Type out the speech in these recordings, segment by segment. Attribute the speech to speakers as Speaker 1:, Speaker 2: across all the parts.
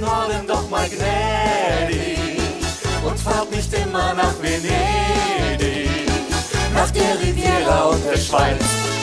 Speaker 1: Norden doch mal gnädig und fahrt nicht immer nach Venedig, nach der Riviera und der Schweiz.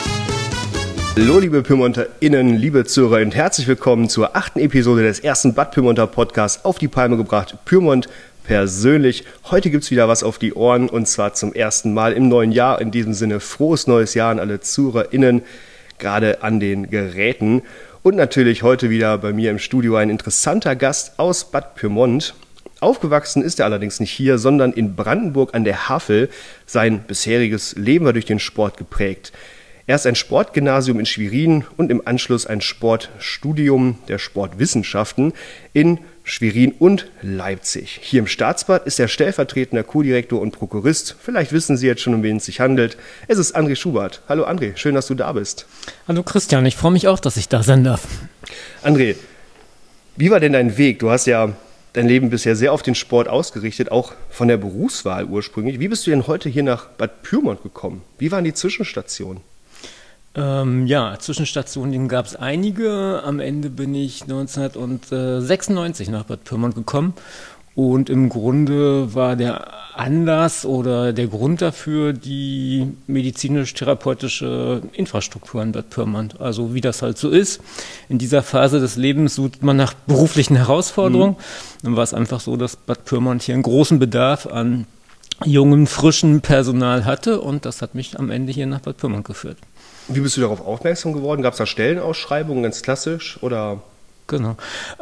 Speaker 2: Hallo liebe PyrmonterInnen, liebe Zuhörer und herzlich willkommen zur 8. Episode des ersten Bad Pyrmonter Podcasts auf die Palme gebracht. Pyrmont persönlich. Heute gibt's wieder was auf die Ohren und zwar zum ersten Mal im neuen Jahr. In diesem Sinne frohes neues Jahr an alle ZuhörerInnen, gerade an den Geräten. Und natürlich heute wieder bei mir im Studio ein interessanter Gast aus Bad Pyrmont. Aufgewachsen ist er allerdings nicht hier, sondern in Brandenburg an der Havel. Sein bisheriges Leben war durch den Sport geprägt. Erst ein Sportgymnasium in Schwerin und im Anschluss ein Sportstudium der Sportwissenschaften in Schwerin und Leipzig. Hier im Staatsbad ist er stellvertretender Kurdirektor und Prokurist. Vielleicht wissen Sie jetzt schon, um wen es sich handelt. Es ist André Schubert. Hallo André, schön, dass du da bist.
Speaker 3: Hallo Christian, ich freue mich auch, dass ich da sein darf.
Speaker 2: André, wie war denn dein Weg? Du hast ja dein Leben bisher sehr auf den Sport ausgerichtet, auch von der Berufswahl ursprünglich. Wie bist du denn heute hier nach Bad Pyrmont gekommen? Wie waren die Zwischenstationen?
Speaker 3: Zwischenstationen gab es einige. Am Ende bin ich 1996 nach Bad Pyrmont gekommen und im Grunde war der Anlass oder der Grund dafür die medizinisch-therapeutische Infrastruktur in Bad Pyrmont. Also wie das halt so ist. In dieser Phase des Lebens sucht man nach beruflichen Herausforderungen. Dann war es einfach so, dass Bad Pyrmont hier einen großen Bedarf an jungem, frischem Personal hatte und das hat mich am Ende hier nach Bad Pyrmont geführt.
Speaker 2: Wie bist du darauf aufmerksam geworden? Gab es da Stellenausschreibungen, ganz klassisch, oder?
Speaker 3: Genau.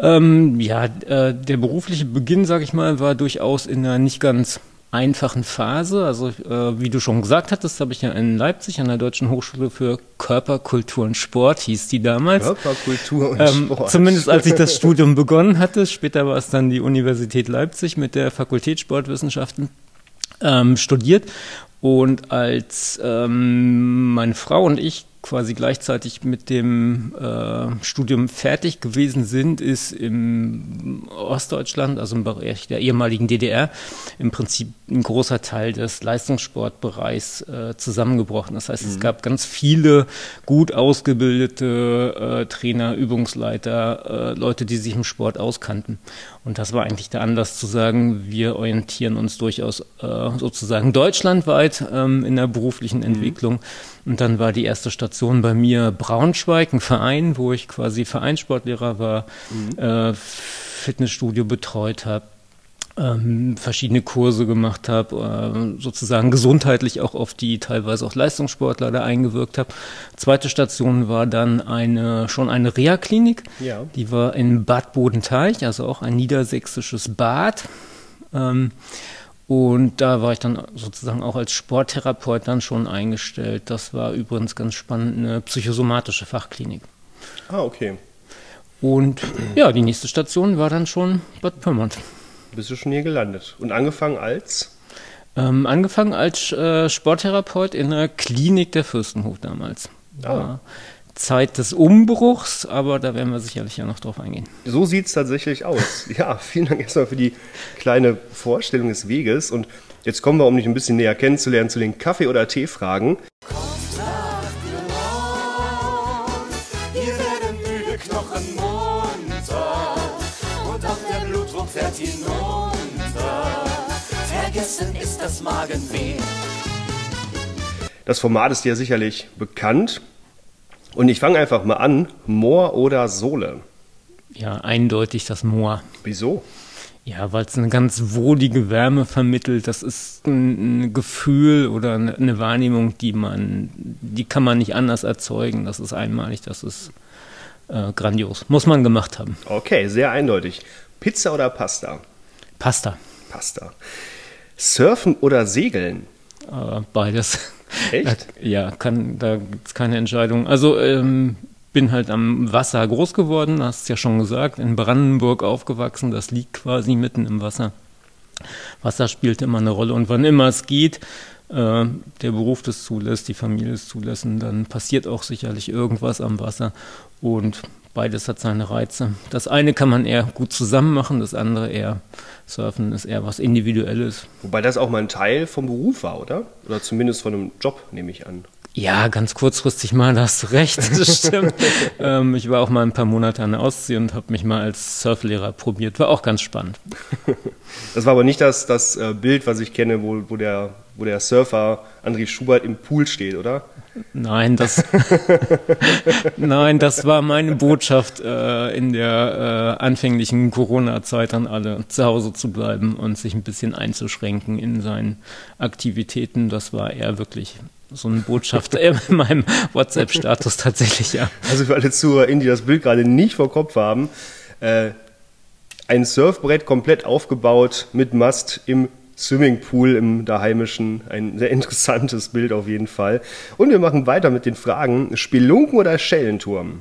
Speaker 3: Der berufliche Beginn, sage ich mal, war durchaus in einer nicht ganz einfachen Phase. Also wie du schon gesagt hattest, habe ich ja in Leipzig an der Deutschen Hochschule für Körper, Kultur und Sport, hieß die damals.
Speaker 2: Körper, Kultur und Sport.
Speaker 3: Zumindest als ich das Studium begonnen hatte. Später war es dann die Universität Leipzig mit der Fakultät Sportwissenschaften studiert. Und als meine Frau und ich quasi gleichzeitig mit dem Studium fertig gewesen sind, ist im Ostdeutschland, also im Bereich der ehemaligen DDR, im Prinzip ein großer Teil des Leistungssportbereichs zusammengebrochen. Das heißt, es gab ganz viele gut ausgebildete Trainer, Übungsleiter, Leute, die sich im Sport auskannten. Und das war eigentlich der Anlass zu sagen, wir orientieren uns durchaus sozusagen deutschlandweit in der beruflichen Entwicklung. Und dann war die erste Station bei mir Braunschweig, ein Verein, wo ich quasi Vereinssportlehrer war, Fitnessstudio betreut habe, verschiedene Kurse gemacht habe, sozusagen gesundheitlich auch auf die teilweise auch Leistungssportler da eingewirkt habe. Zweite Station war dann schon eine Reha-Klinik, ja. Die war in Bad Bodenteich, also auch ein niedersächsisches Bad. Und da war ich dann sozusagen auch als Sporttherapeut dann schon eingestellt. Das war übrigens ganz spannend, eine psychosomatische Fachklinik.
Speaker 2: Ah, okay.
Speaker 3: Und ja, die nächste Station war dann schon Bad Pyrmont.
Speaker 2: Bist du schon hier gelandet? Und angefangen als?
Speaker 3: Angefangen als Sporttherapeut in einer Klinik der Fürstenhof damals. Zeit des Umbruchs, aber da werden wir sicherlich ja noch drauf eingehen.
Speaker 2: So sieht es tatsächlich aus. Ja, vielen Dank erstmal für die kleine Vorstellung des Weges. Und jetzt kommen wir, um dich ein bisschen näher kennenzulernen, zu den Kaffee- oder Tee-Fragen.
Speaker 1: Kommt nach Pyrmont, hier werden müde Knochen munter und auch der Blutdruck fährt hinunter. Vergessen ist das Magenweh.
Speaker 2: Das Format ist dir sicherlich bekannt. Und ich fange einfach mal an. Moor oder Sohle?
Speaker 3: Ja, eindeutig das Moor.
Speaker 2: Wieso?
Speaker 3: Ja, weil es eine ganz wohlige Wärme vermittelt. Das ist ein Gefühl oder eine Wahrnehmung, die kann man nicht anders erzeugen. Das ist einmalig, das ist grandios. Muss man gemacht haben.
Speaker 2: Okay, sehr eindeutig. Pizza oder Pasta?
Speaker 3: Pasta.
Speaker 2: Pasta. Surfen oder Segeln?
Speaker 3: Beides.
Speaker 2: Echt?
Speaker 3: Ja, da gibt es keine Entscheidung. Also bin halt am Wasser groß geworden, hast es ja schon gesagt, in Brandenburg aufgewachsen, das liegt quasi mitten im Wasser. Wasser spielt immer eine Rolle und wann immer es geht, der Beruf das zulässt, die Familie es zulassen, dann passiert auch sicherlich irgendwas am Wasser und beides hat seine Reize. Das eine kann man eher gut zusammen machen, das andere eher Surfen ist eher was Individuelles.
Speaker 2: Wobei das auch mal ein Teil vom Beruf war, oder? Oder zumindest von einem Job, nehme ich an.
Speaker 3: Ja, ganz kurzfristig mal, da hast du recht, das stimmt. Ich war auch mal ein paar Monate an der Ostsee und habe mich mal als Surflehrer probiert. War auch ganz spannend.
Speaker 2: Das war aber nicht das Bild, was ich kenne, wo der Surfer André Schubert im Pool steht, oder?
Speaker 3: Nein, Nein, das war meine Botschaft in der anfänglichen Corona-Zeit an alle, zu Hause zu bleiben und sich ein bisschen einzuschränken in seinen Aktivitäten. Das war eher wirklich so eine Botschaft in meinem WhatsApp-Status tatsächlich, ja.
Speaker 2: Also für alle ZuhörerInnen, die das Bild gerade nicht vor Kopf haben, ein Surfbrett komplett aufgebaut mit Mast im Swimmingpool im daheimischen, ein sehr interessantes Bild auf jeden Fall. Und wir machen weiter mit den Fragen, Spelunken oder Schellenturm?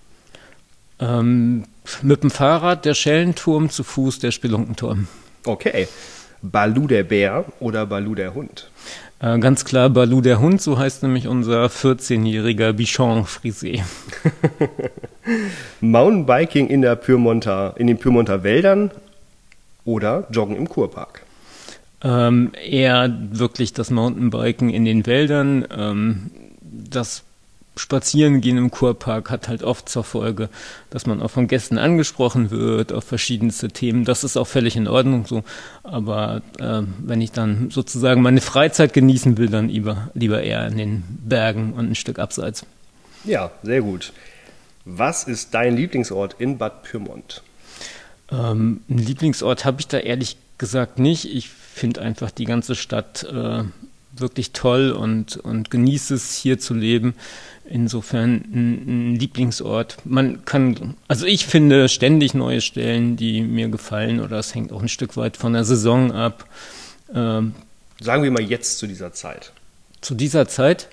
Speaker 3: Mit dem Fahrrad der Schellenturm, zu Fuß der Spelunkenturm.
Speaker 2: Okay. Balu der Bär oder Balu der Hund?
Speaker 3: Ganz klar Balu der Hund, so heißt nämlich unser 14-jähriger Bichon Frisé.
Speaker 2: Mountainbiking in den Pyrmonter Wäldern oder Joggen im Kurpark?
Speaker 3: Eher wirklich das Mountainbiken in den Wäldern. Das Spazierengehen im Kurpark hat halt oft zur Folge, dass man auch von Gästen angesprochen wird auf verschiedenste Themen. Das ist auch völlig in Ordnung so. Aber wenn ich dann sozusagen meine Freizeit genießen will, dann lieber eher in den Bergen und ein Stück abseits.
Speaker 2: Ja, sehr gut. Was ist dein Lieblingsort in Bad Pyrmont?
Speaker 3: Einen Lieblingsort habe ich da ehrlich gesagt nicht. Ich finde einfach die ganze Stadt wirklich toll und genieße es, hier zu leben. Insofern ein Lieblingsort. Ich finde ständig neue Stellen, die mir gefallen, oder es hängt auch ein Stück weit von der Saison ab.
Speaker 2: Sagen wir mal jetzt zu dieser Zeit.
Speaker 3: Zu dieser Zeit?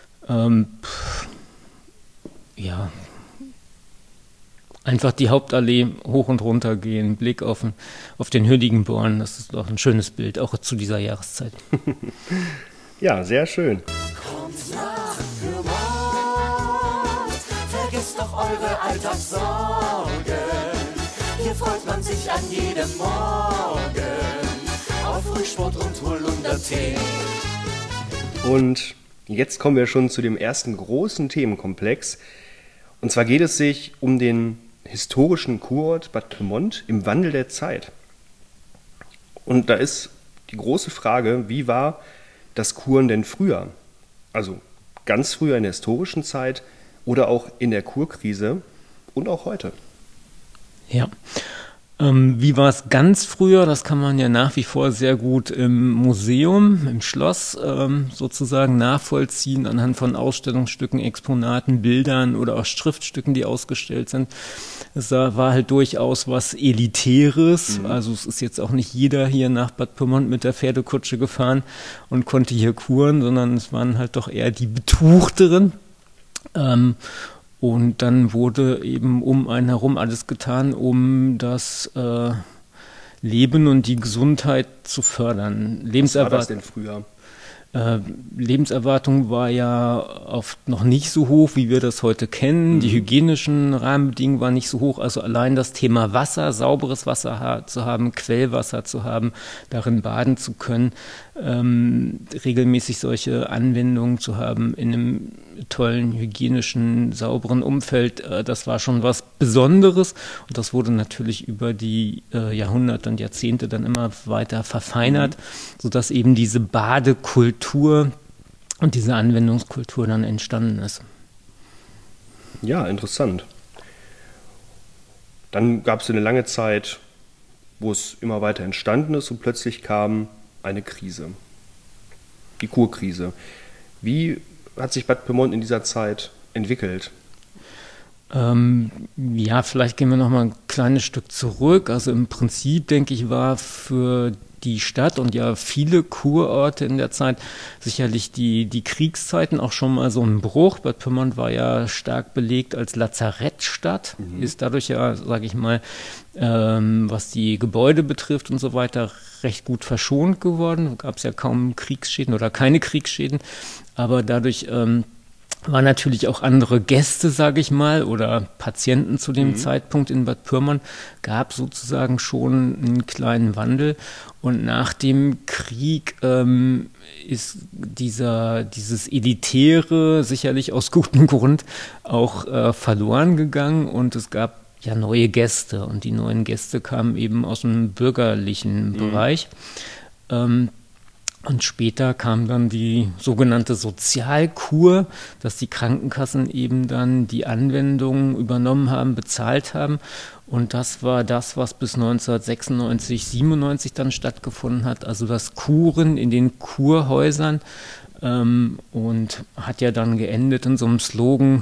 Speaker 3: Einfach die Hauptallee hoch und runter gehen, Blick auf den Hüdigenborn, das ist doch ein schönes Bild, auch zu dieser Jahreszeit.
Speaker 2: Ja, sehr schön.
Speaker 1: Kommt nach Pyrmont, vergesst doch eure Alltagssorgen. Hier freut man sich an jedem Morgen auf Frühsport und Holunder Tee.
Speaker 2: Und jetzt kommen wir schon zu dem ersten großen Themenkomplex. Und zwar geht es sich um den historischen Kurort Bad Pyrmont im Wandel der Zeit. Und da ist die große Frage, wie war das Kuren denn früher? Also ganz früher in der historischen Zeit oder auch in der Kurkrise und auch heute.
Speaker 3: Ja. Wie war es ganz früher? Das kann man ja nach wie vor sehr gut im Museum, im Schloss sozusagen nachvollziehen, anhand von Ausstellungsstücken, Exponaten, Bildern oder auch Schriftstücken, die ausgestellt sind. Es war halt durchaus was Elitäres. Also es ist jetzt auch nicht jeder hier nach Bad Pyrmont mit der Pferdekutsche gefahren und konnte hier kuren, sondern es waren halt doch eher die Betuchteren. Und dann wurde eben um einen herum alles getan, um das Leben und die Gesundheit zu fördern.
Speaker 2: Was war das denn früher?
Speaker 3: Lebenserwartung war ja oft noch nicht so hoch, wie wir das heute kennen. Die hygienischen Rahmenbedingungen waren nicht so hoch. Also allein das Thema Wasser, sauberes Wasser zu haben, Quellwasser zu haben, darin baden zu können, regelmäßig solche Anwendungen zu haben in einem tollen, hygienischen, sauberen Umfeld, das war schon was Besonderes. Und das wurde natürlich über die Jahrhunderte und Jahrzehnte dann immer weiter verfeinert, sodass eben diese Badekultur und diese Anwendungskultur dann entstanden ist.
Speaker 2: Ja, interessant. Dann gab es eine lange Zeit, wo es immer weiter entstanden ist und plötzlich kam eine Krise. Die Kurkrise. Wie hat sich Bad Pyrmont in dieser Zeit entwickelt?
Speaker 3: Vielleicht gehen wir noch mal ein kleines Stück zurück. Also im Prinzip, denke ich, war für die Stadt und ja viele Kurorte in der Zeit sicherlich die Kriegszeiten auch schon mal so ein Bruch. Bad Pyrmont war ja stark belegt als Lazarettstadt, ist dadurch ja, sage ich mal, was die Gebäude betrifft und so weiter, recht gut verschont geworden. Da gab es ja kaum Kriegsschäden oder keine Kriegsschäden, aber dadurch waren natürlich auch andere Gäste, sage ich mal, oder Patienten zu dem Zeitpunkt in Bad Pyrmont, gab sozusagen schon einen kleinen Wandel. Und nach dem Krieg ist dieses Elitäre sicherlich aus gutem Grund auch verloren gegangen und es gab ja neue Gäste und die neuen Gäste kamen eben aus dem bürgerlichen Bereich. Und später kam dann die sogenannte Sozialkur, dass die Krankenkassen eben dann die Anwendungen übernommen haben, bezahlt haben. Und das war das, was bis 1996, 97 dann stattgefunden hat. Also das Kuren in den Kurhäusern und hat ja dann geendet in so einem Slogan,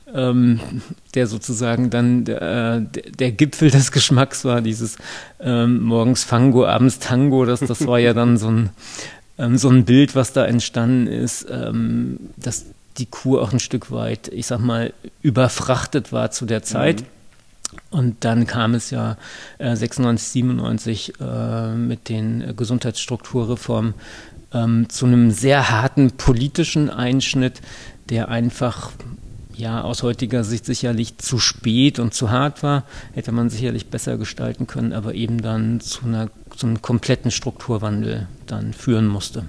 Speaker 3: der sozusagen dann der Gipfel des Geschmacks war, dieses morgens Fango, abends Tango, das war ja dann so ein Bild, was da entstanden ist, dass die Kur auch ein Stück weit, ich sag mal, überfrachtet war zu der Zeit. Und dann kam es ja 96, 97 mit den Gesundheitsstrukturreformen zu einem sehr harten politischen Einschnitt, der einfach ja aus heutiger Sicht sicherlich zu spät und zu hart war, hätte man sicherlich besser gestalten können, aber eben dann zu einem kompletten Strukturwandel dann führen musste.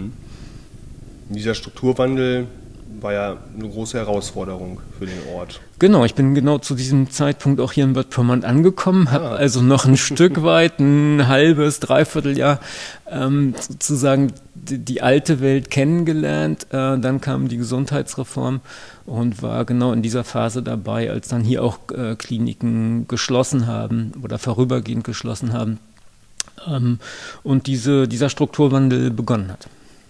Speaker 2: Dieser Strukturwandel war ja eine große Herausforderung für den Ort.
Speaker 3: Genau, ich bin genau zu diesem Zeitpunkt auch hier in Bad Pyrmont angekommen, habe also noch ein Stück weit, ein halbes, dreiviertel Jahr sozusagen die alte Welt kennengelernt. Dann kam die Gesundheitsreform und war genau in dieser Phase dabei, als dann hier auch Kliniken geschlossen haben oder vorübergehend geschlossen haben und dieser Strukturwandel begonnen hat.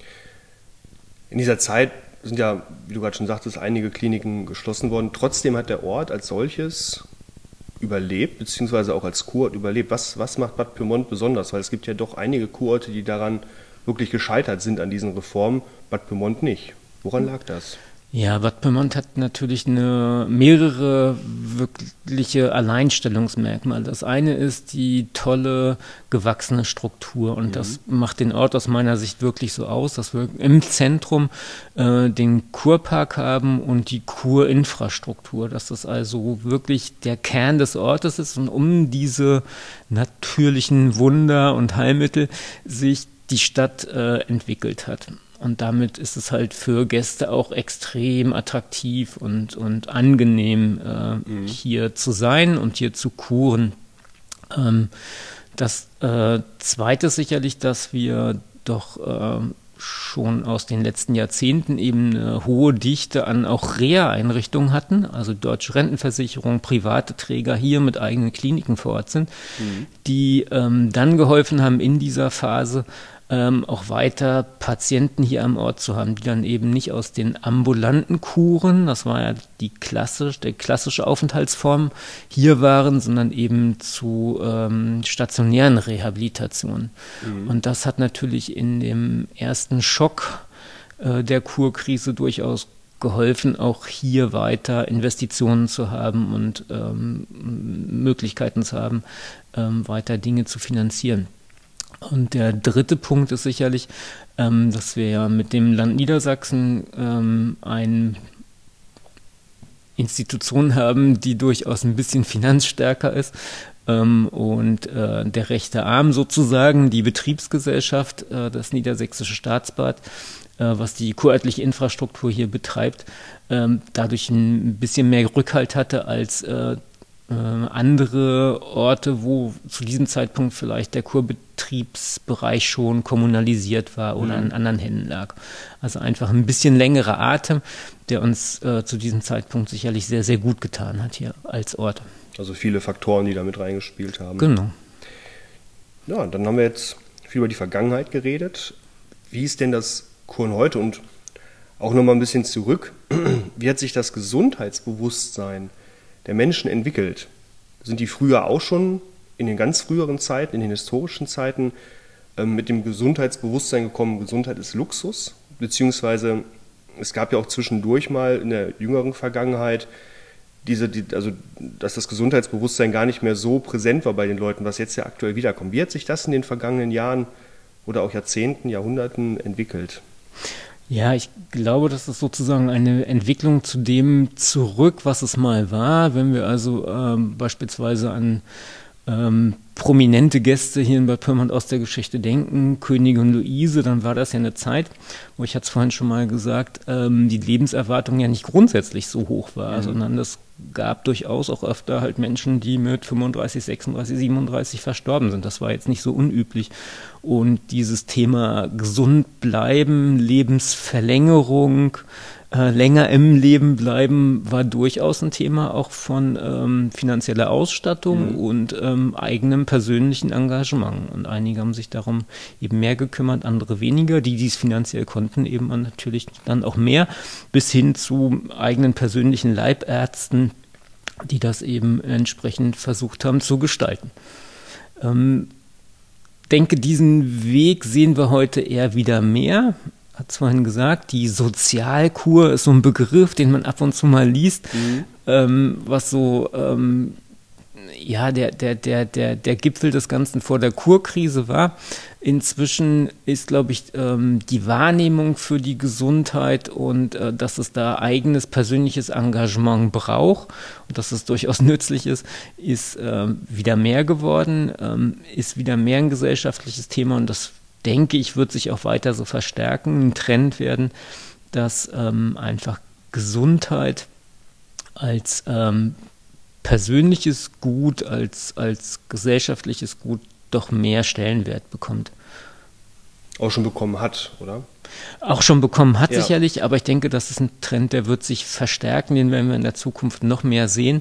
Speaker 2: In dieser Zeit sind ja, wie du gerade schon sagtest, einige Kliniken geschlossen worden. Trotzdem hat der Ort als solches überlebt, beziehungsweise auch als Kurort überlebt. Was macht Bad Pyrmont besonders? Weil es gibt ja doch einige Kurorte, die daran wirklich gescheitert sind an diesen Reformen. Bad Pyrmont nicht. Woran lag das?
Speaker 3: Ja, Bad Pyrmont hat natürlich mehrere wirkliche Alleinstellungsmerkmale. Das eine ist die tolle, gewachsene Struktur und das macht den Ort aus meiner Sicht wirklich so aus, dass wir im Zentrum den Kurpark haben und die Kurinfrastruktur, dass das also wirklich der Kern des Ortes ist und um diese natürlichen Wunder und Heilmittel sich die Stadt entwickelt hat. Und damit ist es halt für Gäste auch extrem attraktiv und angenehm, hier zu sein und hier zu kuren. Das Zweite ist sicherlich, dass wir doch schon aus den letzten Jahrzehnten eben eine hohe Dichte an auch Reha-Einrichtungen hatten, also Deutsche Rentenversicherung, private Träger hier mit eigenen Kliniken vor Ort sind, die dann geholfen haben in dieser Phase, auch weiter Patienten hier am Ort zu haben, die dann eben nicht aus den ambulanten Kuren, das war ja die klassische Aufenthaltsform, hier waren, sondern eben zu stationären Rehabilitationen. Und das hat natürlich in dem ersten Schock der Kurkrise durchaus geholfen, auch hier weiter Investitionen zu haben und Möglichkeiten zu haben, weiter Dinge zu finanzieren. Und der dritte Punkt ist sicherlich, dass wir ja mit dem Land Niedersachsen eine Institution haben, die durchaus ein bisschen finanzstärker ist. Und der rechte Arm sozusagen, die Betriebsgesellschaft, das Niedersächsische Staatsbad, was die kurörtliche Infrastruktur hier betreibt, dadurch ein bisschen mehr Rückhalt hatte als andere Orte, wo zu diesem Zeitpunkt vielleicht der Kurbetriebsbereich schon kommunalisiert war oder in anderen Händen lag. Also einfach ein bisschen längerer Atem, der uns zu diesem Zeitpunkt sicherlich sehr, sehr gut getan hat hier als Ort.
Speaker 2: Also viele Faktoren, die da mit reingespielt haben.
Speaker 3: Genau.
Speaker 2: Ja, dann haben wir jetzt viel über die Vergangenheit geredet. Wie ist denn das Kuren heute? Und auch nochmal ein bisschen zurück. Wie hat sich das Gesundheitsbewusstsein der Menschen entwickelt? Sind die früher auch schon in den ganz früheren Zeiten, in den historischen Zeiten mit dem Gesundheitsbewusstsein gekommen, Gesundheit ist Luxus? Beziehungsweise es gab ja auch zwischendurch mal in der jüngeren Vergangenheit dass das Gesundheitsbewusstsein gar nicht mehr so präsent war bei den Leuten, was jetzt ja aktuell wiederkommt. Wie hat sich das in den vergangenen Jahren oder auch Jahrzehnten, Jahrhunderten entwickelt?
Speaker 3: Ja, ich glaube, das ist sozusagen eine Entwicklung zu dem zurück, was es mal war. Wenn wir also beispielsweise an prominente Gäste hier in Bad Pyrmont aus der Geschichte denken, Königin Luise, dann war das ja eine Zeit, wo ich hatte es vorhin schon mal gesagt, die Lebenserwartung ja nicht grundsätzlich so hoch war, sondern es gab durchaus auch öfter halt Menschen, die mit 35, 36, 37 verstorben sind. Das war jetzt nicht so unüblich. Und dieses Thema gesund bleiben, Lebensverlängerung, länger im Leben bleiben, war durchaus ein Thema auch von finanzieller Ausstattung und eigenem persönlichen Engagement. Und einige haben sich darum eben mehr gekümmert, andere weniger. Die es finanziell konnten, eben natürlich dann auch mehr, bis hin zu eigenen persönlichen Leibärzten, die das eben entsprechend versucht haben zu gestalten. Denke, diesen Weg sehen wir heute eher wieder mehr. Hat es vorhin gesagt, die Sozialkur ist so ein Begriff, den man ab und zu mal liest, was so der Gipfel des Ganzen vor der Kurkrise war. Inzwischen ist, glaube ich, die Wahrnehmung für die Gesundheit und dass es da eigenes persönliches Engagement braucht und dass es durchaus nützlich ist wieder mehr geworden, ist wieder mehr ein gesellschaftliches Thema und das denke ich, wird sich auch weiter so verstärken, ein Trend werden, dass einfach Gesundheit als persönliches Gut, als gesellschaftliches Gut doch mehr Stellenwert bekommt.
Speaker 2: Auch schon bekommen hat, oder?
Speaker 3: Auch schon bekommen hat, sicherlich, aber ich denke, das ist ein Trend, der wird sich verstärken, den werden wir in der Zukunft noch mehr sehen.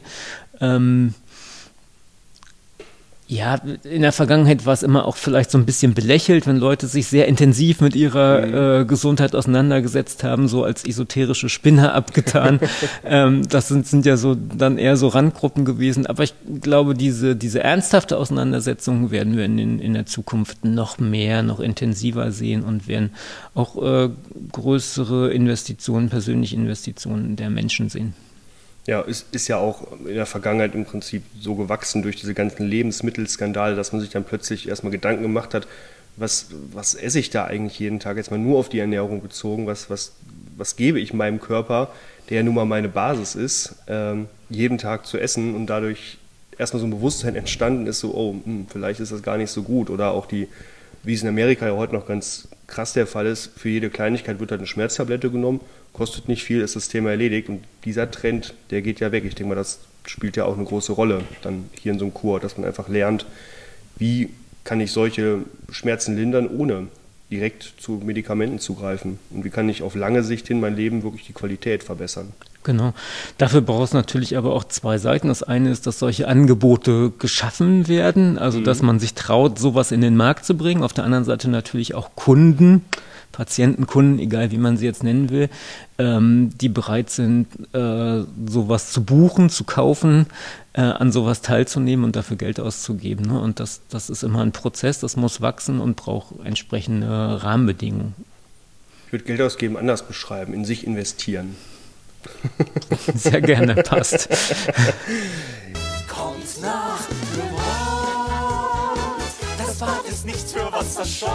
Speaker 3: In der Vergangenheit war es immer auch vielleicht so ein bisschen belächelt, wenn Leute sich sehr intensiv mit ihrer Gesundheit auseinandergesetzt haben, so als esoterische Spinner abgetan. Das sind ja so dann eher so Randgruppen gewesen. Aber ich glaube, diese ernsthafte Auseinandersetzung werden wir in der Zukunft noch mehr, noch intensiver sehen und werden auch größere Investitionen, persönliche Investitionen der Menschen sehen.
Speaker 2: Ja, ist ja auch in der Vergangenheit im Prinzip so gewachsen durch diese ganzen Lebensmittelskandale, dass man sich dann plötzlich erstmal Gedanken gemacht hat, was esse ich da eigentlich jeden Tag, jetzt mal nur auf die Ernährung bezogen, was gebe ich meinem Körper, der ja nun mal meine Basis ist, jeden Tag zu essen und dadurch erstmal so ein Bewusstsein entstanden ist, so, vielleicht ist das gar nicht so gut oder auch wie es in Amerika ja heute noch ganz krass der Fall ist, für jede Kleinigkeit wird halt eine Schmerztablette genommen, kostet nicht viel, ist das Thema erledigt und dieser Trend, der geht ja weg. Ich denke mal, das spielt ja auch eine große Rolle dann hier in so einem Kurort, dass man einfach lernt, wie kann ich solche Schmerzen lindern, ohne direkt zu Medikamenten zu greifen und wie kann ich auf lange Sicht hin mein Leben wirklich die Qualität verbessern.
Speaker 3: Genau. Dafür braucht es natürlich aber auch zwei Seiten. Das eine ist, dass solche Angebote geschaffen werden, also dass man sich traut, sowas in den Markt zu bringen. Auf der anderen Seite natürlich auch Kunden, Patientenkunden, egal wie man sie jetzt nennen will, die bereit sind, sowas zu buchen, zu kaufen, an sowas teilzunehmen und dafür Geld auszugeben. Ne? Und das ist immer ein Prozess, das muss wachsen und braucht entsprechende Rahmenbedingungen.
Speaker 2: Ich würde Geld ausgeben anders beschreiben, in sich investieren.
Speaker 3: Sehr gerne, passt.
Speaker 1: Kommt nach Pyrmont, das Bad ist nichts für Wasserscheue.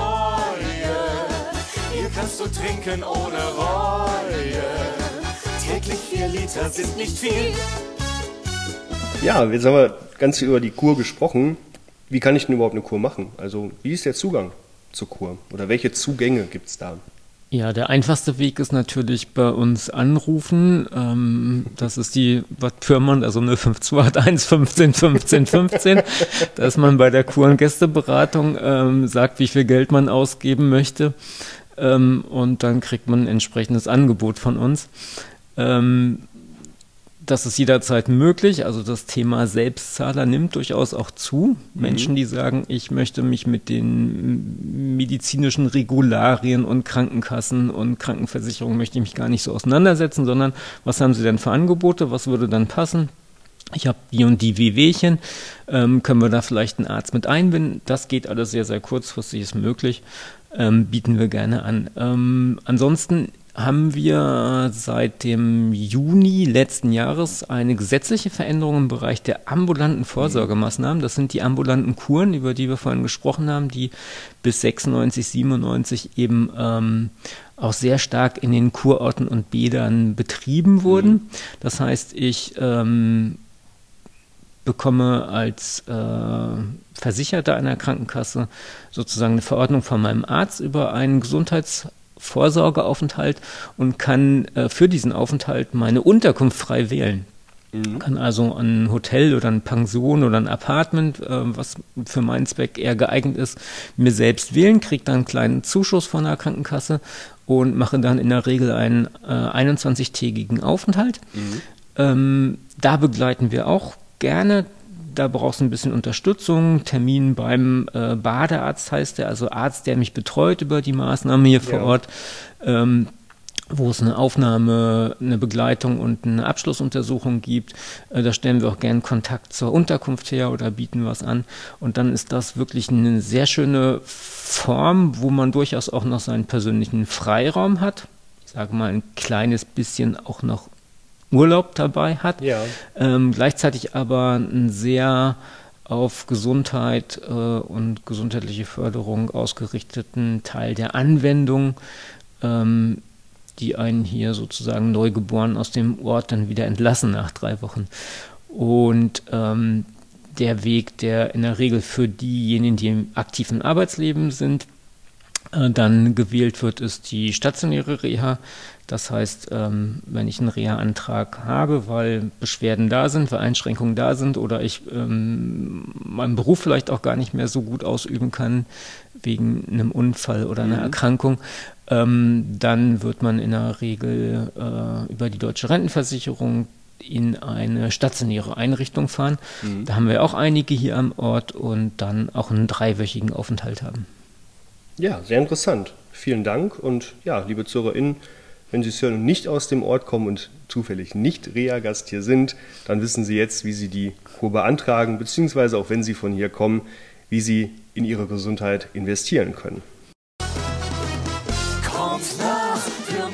Speaker 1: Hier kannst du trinken ohne Reue. Täglich 4 Liter sind nicht viel.
Speaker 2: Ja, jetzt haben wir ganz viel über die Kur gesprochen. Wie kann ich denn überhaupt eine Kur machen? Also wie ist der Zugang zur Kur? Oder welche Zugänge gibt es da?
Speaker 3: Ja, der einfachste Weg ist natürlich bei uns anrufen. Das ist die Bad Pyrmont, also 05281 15 15 15. Da ist man bei der Kur- und Gästeberatung, sagt, wie viel Geld man ausgeben möchte. Und dann kriegt man ein entsprechendes Angebot von uns. Das ist jederzeit möglich, also das Thema Selbstzahler nimmt durchaus auch zu. Menschen, die sagen, ich möchte mich mit den medizinischen Regularien und Krankenkassen und Krankenversicherungen möchte ich mich gar nicht so auseinandersetzen, sondern was haben sie denn für Angebote, was würde dann passen? Ich habe die und die Wehwehchen, können wir da vielleicht einen Arzt mit einbinden? Das geht alles sehr, sehr kurzfristig, ist möglich, bieten wir gerne an. Ansonsten haben wir seit dem Juni letzten Jahres eine gesetzliche Veränderung im Bereich der ambulanten Vorsorgemaßnahmen. Das sind die ambulanten Kuren, über die wir vorhin gesprochen haben, die bis 96, 97 eben auch sehr stark in den Kurorten und Bädern betrieben wurden. Das heißt, ich bekomme als Versicherter einer Krankenkasse sozusagen eine Verordnung von meinem Arzt über einen Gesundheitsvorsorgeaufenthalt und kann für diesen Aufenthalt meine Unterkunft frei wählen. Kann also ein Hotel oder eine Pension oder ein Apartment, was für meinen Zweck eher geeignet ist, mir selbst wählen, kriege dann einen kleinen Zuschuss von der Krankenkasse und mache dann in der Regel einen 21-tägigen Aufenthalt. Da begleiten wir auch gerne. Da brauchst du ein bisschen Unterstützung. Termin beim Badearzt heißt der, also Arzt, der mich betreut über die Maßnahme hier vor Ort. Wo es eine Aufnahme, eine Begleitung und eine Abschlussuntersuchung gibt. Da stellen wir auch gerne Kontakt zur Unterkunft her oder bieten was an. Und dann ist das wirklich eine sehr schöne Form, wo man durchaus auch noch seinen persönlichen Freiraum hat. Ich sage mal, ein kleines bisschen auch noch Urlaub dabei hat. Ja. Gleichzeitig aber ein sehr auf Gesundheit und gesundheitliche Förderung ausgerichteten Teil der Anwendung, die einen hier sozusagen neugeboren aus dem Ort dann wieder entlassen nach 3 Wochen. Und der Weg, der in der Regel für diejenigen, die im aktiven Arbeitsleben sind, dann gewählt wird, ist die stationäre Reha. Das heißt, wenn ich einen Reha-Antrag habe, weil Beschwerden da sind, weil Einschränkungen da sind oder ich meinen Beruf vielleicht auch gar nicht mehr so gut ausüben kann, wegen einem Unfall oder einer Erkrankung, dann wird man in der Regel über die Deutsche Rentenversicherung in eine stationäre Einrichtung fahren. Da haben wir auch einige hier am Ort und dann auch einen 3-wöchigen Aufenthalt haben.
Speaker 2: Ja, sehr interessant. Vielen Dank und ja, liebe ZuhörerInnen, wenn Sie es hören und nicht aus dem Ort kommen und zufällig nicht Reha-Gast hier sind, dann wissen Sie jetzt, wie Sie die Kur beantragen, beziehungsweise auch wenn Sie von hier kommen, wie Sie in Ihre Gesundheit investieren können.
Speaker 1: Kommt nach Pyrmont,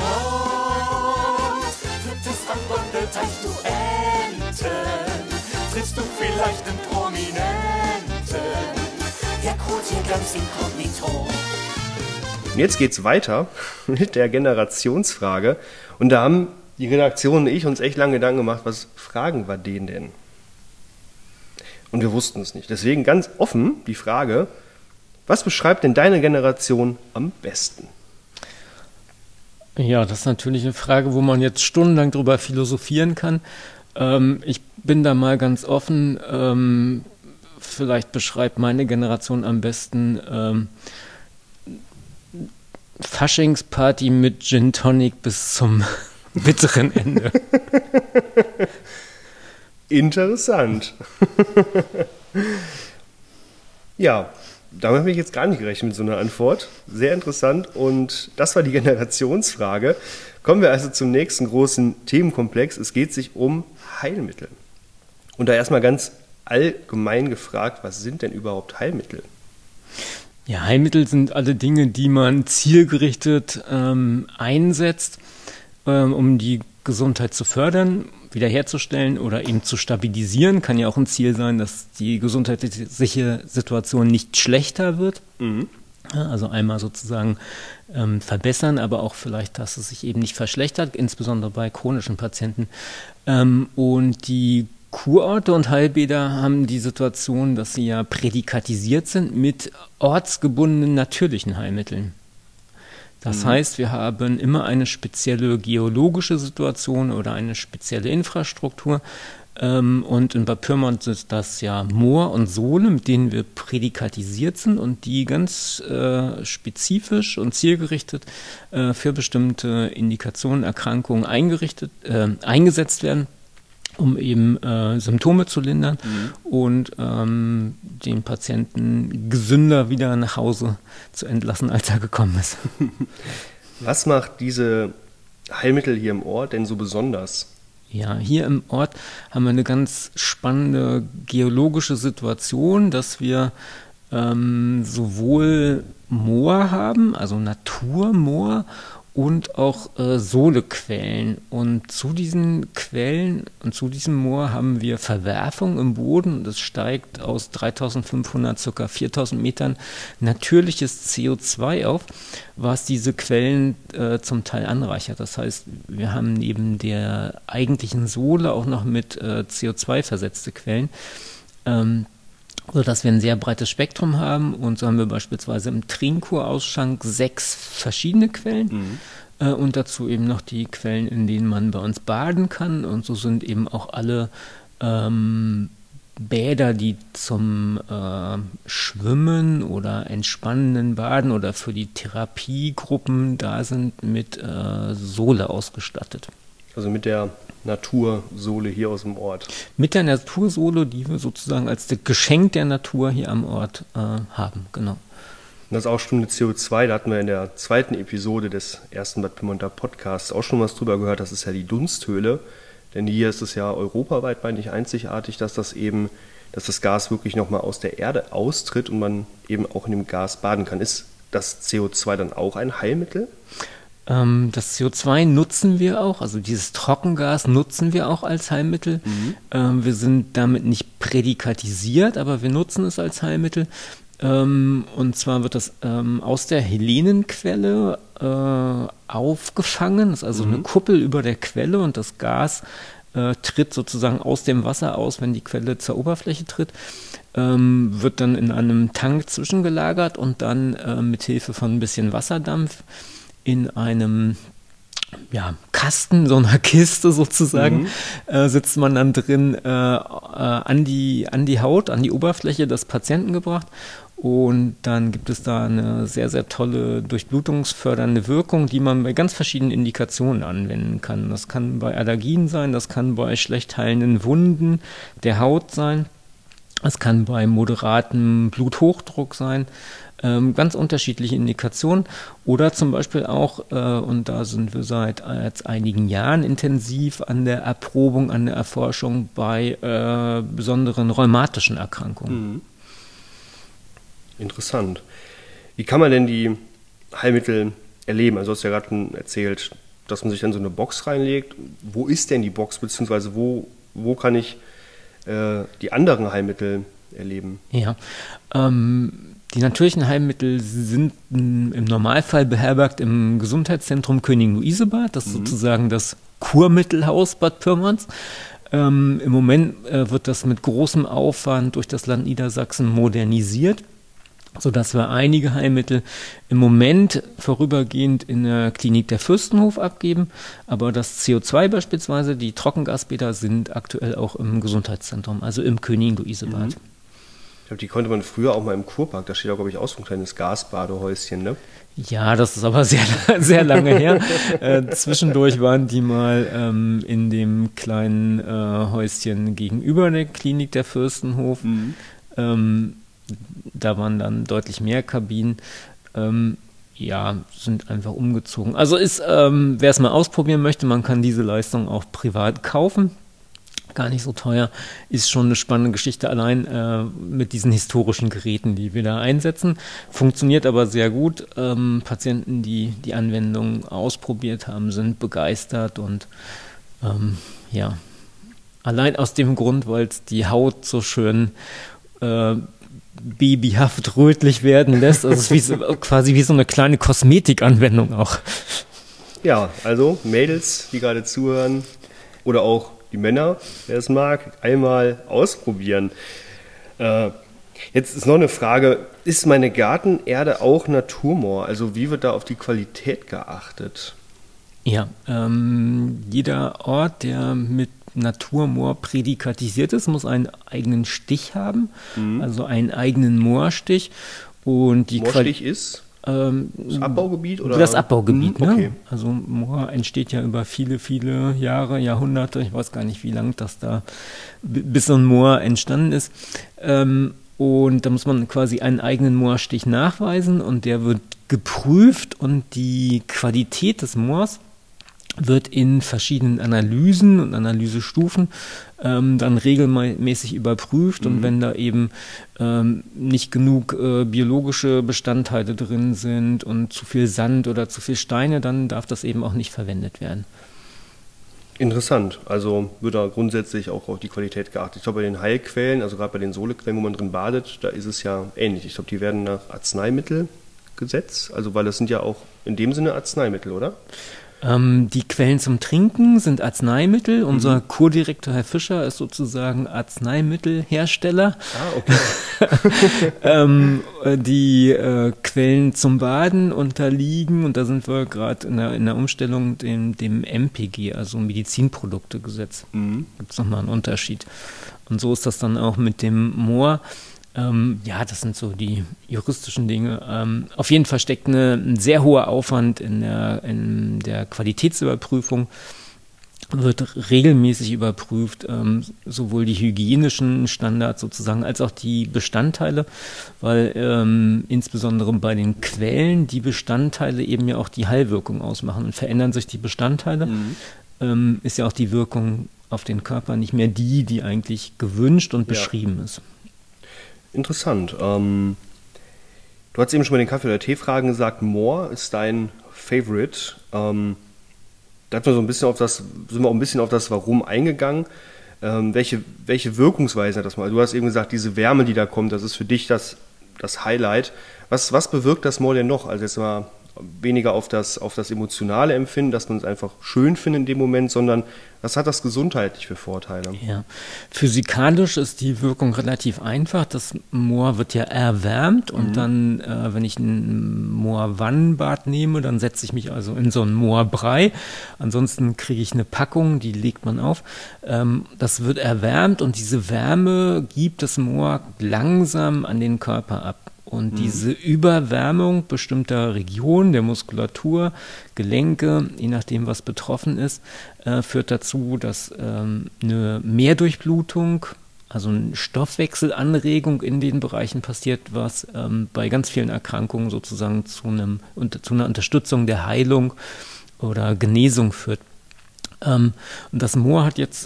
Speaker 1: gibt es am Bondeteich Duenten, triffst du vielleicht einen Prominenten, der kurt hier ganz inkognito.
Speaker 2: Und jetzt geht's weiter mit der Generationsfrage. Und da haben die Redaktion und ich uns echt lange Gedanken gemacht, was fragen wir den denn? Und wir wussten es nicht. Deswegen ganz offen die Frage, was beschreibt denn deine Generation am besten?
Speaker 3: Ja, das ist natürlich eine Frage, wo man jetzt stundenlang drüber philosophieren kann. Ich bin da mal ganz offen. Vielleicht beschreibt meine Generation am besten Faschingsparty mit Gin Tonic bis zum bitteren Ende.
Speaker 2: Interessant. Ja, damit habe ich jetzt gar nicht gerechnet mit so einer Antwort. Sehr interessant und das war die Generationsfrage. Kommen wir also zum nächsten großen Themenkomplex. Es geht sich um Heilmittel. Und da erstmal ganz allgemein gefragt, was sind denn überhaupt Heilmittel?
Speaker 3: Ja, Heilmittel sind alle Dinge, die man zielgerichtet einsetzt, um die Gesundheit zu fördern, wiederherzustellen oder eben zu stabilisieren. Kann ja auch ein Ziel sein, dass die gesundheitliche Situation nicht schlechter wird. Also einmal sozusagen verbessern, aber auch vielleicht, dass es sich eben nicht verschlechtert, insbesondere bei chronischen Patienten. Und die Kurorte und Heilbäder haben die Situation, dass sie ja prädikatisiert sind mit ortsgebundenen natürlichen Heilmitteln. Das heißt, wir haben immer eine spezielle geologische Situation oder eine spezielle Infrastruktur. Und in Bad Pyrmont sind das ja Moor und Sohle, mit denen wir prädikatisiert sind und die ganz spezifisch und zielgerichtet für bestimmte Indikationen, Erkrankungen eingesetzt werden, um eben Symptome zu lindern und den Patienten gesünder wieder nach Hause zu entlassen, als er gekommen ist.
Speaker 2: Was macht diese Heilmittel hier im Ort denn so besonders?
Speaker 3: Ja, hier im Ort haben wir eine ganz spannende geologische Situation, dass wir sowohl Moor haben, also Naturmoor, und auch Sohlequellen. Und zu diesen Quellen und zu diesem Moor haben wir Verwerfung im Boden. Das steigt aus 3500, ca. 4000 Metern natürliches CO2 auf, was diese Quellen zum Teil anreichert. Das heißt, wir haben neben der eigentlichen Sohle auch noch mit CO2 versetzte Quellen. Sodass wir ein sehr breites Spektrum haben, und so haben wir beispielsweise im Trinkur-Ausschank 6 verschiedene Quellen und dazu eben noch die Quellen, in denen man bei uns baden kann, und so sind eben auch alle Bäder, die zum Schwimmen oder entspannenden Baden oder für die Therapiegruppen da sind, mit Sohle ausgestattet.
Speaker 2: Also mit der Natursohle hier aus dem Ort.
Speaker 3: Mit der Natursohle, die wir sozusagen als das Geschenk der Natur hier am Ort haben, genau.
Speaker 2: Und das ist auch Stunde CO2, da hatten wir in der zweiten Episode des ersten Bad Pyrmonter Podcasts auch schon was drüber gehört, das ist ja die Dunsthöhle. Denn hier ist es ja europaweit, meine ich, einzigartig, dass das Gas wirklich nochmal aus der Erde austritt und man eben auch in dem Gas baden kann. Ist das CO2 dann auch ein Heilmittel?
Speaker 3: Das CO2 nutzen wir auch, also dieses Trockengas nutzen wir auch als Heilmittel. Wir sind damit nicht prädikatisiert, aber wir nutzen es als Heilmittel. Und zwar wird das aus der Helenenquelle aufgefangen. Das ist also eine Kuppel über der Quelle, und das Gas tritt sozusagen aus dem Wasser aus, wenn die Quelle zur Oberfläche tritt. Wird dann in einem Tank zwischengelagert und dann mit Hilfe von ein bisschen Wasserdampf in einem Kasten, so einer Kiste sozusagen, sitzt man dann drin an die Haut, an die Oberfläche des Patienten gebracht. Und dann gibt es da eine sehr, sehr tolle durchblutungsfördernde Wirkung, die man bei ganz verschiedenen Indikationen anwenden kann. Das kann bei Allergien sein, das kann bei schlecht heilenden Wunden der Haut sein, das kann bei moderatem Bluthochdruck sein. Ganz unterschiedliche Indikationen, oder zum Beispiel auch, und da sind wir seit einigen Jahren intensiv an der Erprobung, an der Erforschung bei besonderen rheumatischen Erkrankungen.
Speaker 2: Interessant. Wie kann man denn die Heilmittel erleben? Also du hast ja gerade erzählt, dass man sich dann so eine Box reinlegt. Wo ist denn die Box, beziehungsweise wo kann ich die anderen Heilmittel erleben?
Speaker 3: Ja, die natürlichen Heilmittel sind im Normalfall beherbergt im Gesundheitszentrum Königin-Luise-Bad. Das ist sozusagen das Kurmittelhaus Bad Pyrmont. Im Moment wird das mit großem Aufwand durch das Land Niedersachsen modernisiert, sodass wir einige Heilmittel im Moment vorübergehend in der Klinik der Fürstenhof abgeben. Aber das CO2 beispielsweise, die Trockengasbäder, sind aktuell auch im Gesundheitszentrum, also im Königin-Luise-Bad.
Speaker 2: Ich glaube, die konnte man früher auch mal im Kurpark, da steht auch, glaube ich, auch so ein kleines Gasbadehäuschen, ne?
Speaker 3: Ja, das ist aber sehr, sehr lange her. Zwischendurch waren die mal in dem kleinen Häuschen gegenüber der Klinik der Fürstenhof. Da waren dann deutlich mehr Kabinen. Sind einfach umgezogen. Also wer es mal ausprobieren möchte, man kann diese Leistung auch privat kaufen. Gar nicht so teuer, ist schon eine spannende Geschichte allein mit diesen historischen Geräten, die wir da einsetzen. Funktioniert aber sehr gut. Patienten, die die Anwendung ausprobiert haben, sind begeistert und allein aus dem Grund, weil es die Haut so schön babyhaft rötlich werden lässt. Also es ist quasi wie so eine kleine Kosmetikanwendung auch.
Speaker 2: Ja, also Mädels, die gerade zuhören, oder auch die Männer, wer es mag, einmal ausprobieren. Jetzt ist noch eine Frage, ist meine Gartenerde auch Naturmoor? Also wie wird da auf die Qualität geachtet?
Speaker 3: Ja, jeder Ort, der mit Naturmoor prädikatisiert ist, muss einen eigenen Stich haben, also einen eigenen Moorstich. Und die
Speaker 2: Moorstich ist? Das Abbaugebiet? Oder?
Speaker 3: Das Abbaugebiet,
Speaker 2: okay.
Speaker 3: Ne? Also Moor entsteht ja über viele, viele Jahre, Jahrhunderte. Ich weiß gar nicht, wie lang das da bis so ein Moor entstanden ist. Und da muss man quasi einen eigenen Moorstich nachweisen, und der wird geprüft, und die Qualität des Moors wird in verschiedenen Analysen und Analysestufen dann regelmäßig überprüft und wenn da eben nicht genug biologische Bestandteile drin sind und zu viel Sand oder zu viel Steine, dann darf das eben auch nicht verwendet werden.
Speaker 2: Interessant. Also wird da grundsätzlich auch auf die Qualität geachtet. Ich glaube, bei den Heilquellen, also gerade bei den Solequellen, wo man drin badet, da ist es ja ähnlich. Ich glaube, die werden nach Arzneimittelgesetz, also weil das sind ja auch in dem Sinne Arzneimittel, oder?
Speaker 3: Die Quellen zum Trinken sind Arzneimittel. Unser Kurdirektor Herr Fischer ist sozusagen Arzneimittelhersteller.
Speaker 2: Okay.
Speaker 3: Die Quellen zum Baden unterliegen, und da sind wir gerade in der Umstellung, dem MPG, also Medizinproduktegesetz. Gibt es nochmal einen Unterschied. Und so ist das dann auch mit dem Moor. Das sind so die juristischen Dinge. Auf jeden Fall steckt ein sehr hoher Aufwand in der Qualitätsüberprüfung. Wird regelmäßig überprüft, sowohl die hygienischen Standards sozusagen als auch die Bestandteile, weil insbesondere bei den Quellen die Bestandteile eben ja auch die Heilwirkung ausmachen. Und verändern sich die Bestandteile, ist ja auch die Wirkung auf den Körper nicht mehr die eigentlich gewünscht und beschrieben ist.
Speaker 2: Interessant. Du hast eben schon bei den Kaffee- oder Tee-Fragen gesagt, Moor ist dein Favorite. Da sind wir auch ein bisschen auf das Warum eingegangen. Welche Wirkungsweise hat das mal? Du hast eben gesagt, diese Wärme, die da kommt, das ist für dich das Highlight. Was bewirkt das Moor denn noch? Also jetzt mal weniger auf das emotionale Empfinden, dass man es einfach schön findet in dem Moment, sondern was hat das gesundheitlich für Vorteile?
Speaker 3: Ja, physikalisch ist die Wirkung relativ einfach. Das Moor wird ja erwärmt und dann, wenn ich ein Moorwannenbad nehme, dann setze ich mich also in so einen Moorbrei. Ansonsten kriege ich eine Packung, die legt man auf. Das wird erwärmt und diese Wärme gibt das Moor langsam an den Körper ab. Und diese Überwärmung bestimmter Regionen der Muskulatur, Gelenke, je nachdem, was betroffen ist, führt dazu, dass eine Mehrdurchblutung, also eine Stoffwechselanregung in den Bereichen passiert, was bei ganz vielen Erkrankungen sozusagen zu einer Unterstützung der Heilung oder Genesung führt. Und das Moor hat jetzt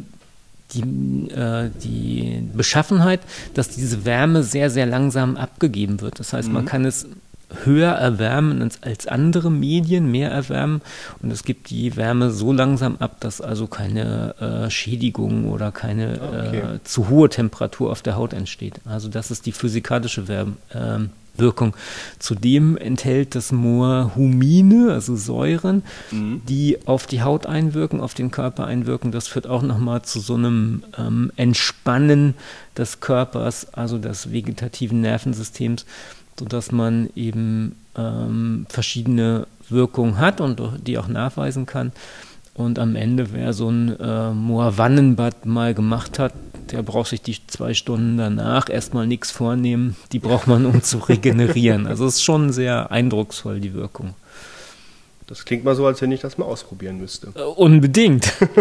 Speaker 3: die Beschaffenheit, dass diese Wärme sehr, sehr langsam abgegeben wird. Das heißt, man kann es höher erwärmen als andere Medien, mehr erwärmen, und es gibt die Wärme so langsam ab, dass also keine Schädigung oder keine zu hohe Temperatur auf der Haut entsteht. Also das ist die physikalische Wirkung. Zudem enthält das Moor Humine, also Säuren, die auf die Haut einwirken, auf den Körper einwirken. Das führt auch nochmal zu so einem Entspannen des Körpers, also des vegetativen Nervensystems, sodass man eben verschiedene Wirkungen hat und die auch nachweisen kann. Und am Ende, wer so ein Moorwannenbad mal gemacht hat, der braucht sich die 2 Stunden danach erstmal nichts vornehmen. Die braucht man, um zu regenerieren. Also es ist schon sehr eindrucksvoll, die Wirkung.
Speaker 2: Das klingt mal so, als wenn ich das mal ausprobieren müsste.
Speaker 3: Unbedingt.
Speaker 1: Kommt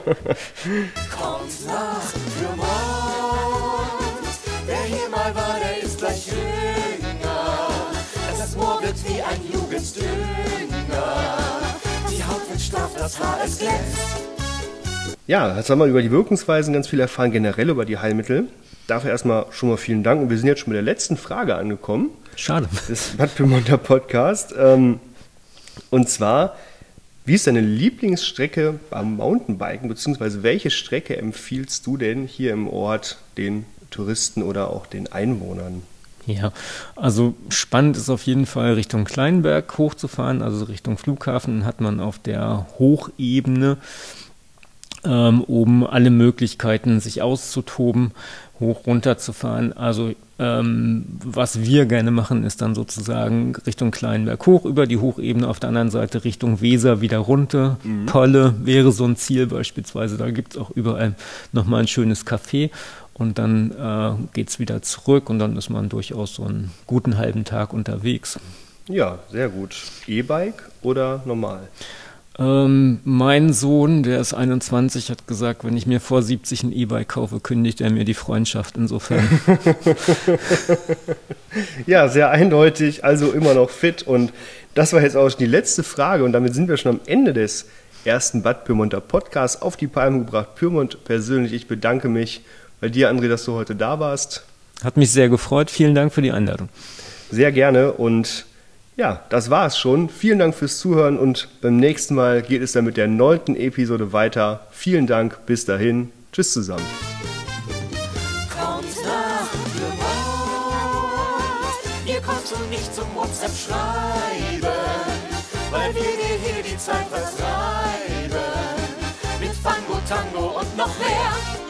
Speaker 1: nach Pyrmont. Wer hier mal war, der ist gleich jünger. Das Moor wird wie ein Jugenddünger. Die Haut wird straff, das Haar es glänzt.
Speaker 2: Ja, jetzt haben wir über die Wirkungsweisen ganz viel erfahren, generell über die Heilmittel. Dafür erstmal schon mal vielen Dank. Und wir sind jetzt schon bei der letzten Frage angekommen.
Speaker 3: Schade.
Speaker 2: Des Bad Pyrmonter Podcast. Und zwar, wie ist deine Lieblingsstrecke beim Mountainbiken, beziehungsweise welche Strecke empfiehlst du denn hier im Ort den Touristen oder auch den Einwohnern?
Speaker 3: Ja, also spannend ist auf jeden Fall Richtung Kleinberg hochzufahren, also Richtung Flughafen hat man auf der Hochebene oben alle Möglichkeiten, sich auszutoben, hoch runter zu fahren. Also was wir gerne machen, ist dann sozusagen Richtung Kleinberg hoch, über die Hochebene, auf der anderen Seite Richtung Weser wieder runter. Polle wäre so ein Ziel beispielsweise. Da gibt es auch überall nochmal ein schönes Café. Und dann geht es wieder zurück und dann ist man durchaus so einen guten halben Tag unterwegs.
Speaker 2: Ja, sehr gut. E-Bike oder normal?
Speaker 3: Mein Sohn, der ist 21, hat gesagt, wenn ich mir vor 70 ein E-Bike kaufe, kündigt er mir die Freundschaft. Insofern.
Speaker 2: Ja, sehr eindeutig, also immer noch fit. Und das war jetzt auch die letzte Frage und damit sind wir schon am Ende des ersten Bad Pyrmonter Podcast auf die Palme gebracht. Pyrmont persönlich, ich bedanke mich bei dir, André, dass du heute da warst.
Speaker 3: Hat mich sehr gefreut. Vielen Dank für die Einladung.
Speaker 2: Sehr gerne und ja, das war es schon. Vielen Dank fürs Zuhören und beim nächsten Mal geht es dann mit der 9. Episode weiter. Vielen Dank, bis dahin. Tschüss zusammen.
Speaker 1: Kommt nach Pyrmont, ihr kommt schon nicht zum WhatsApp schreiben, weil wir dir hier die Zeit vertreiben. Mit Fango, Tango und noch mehr.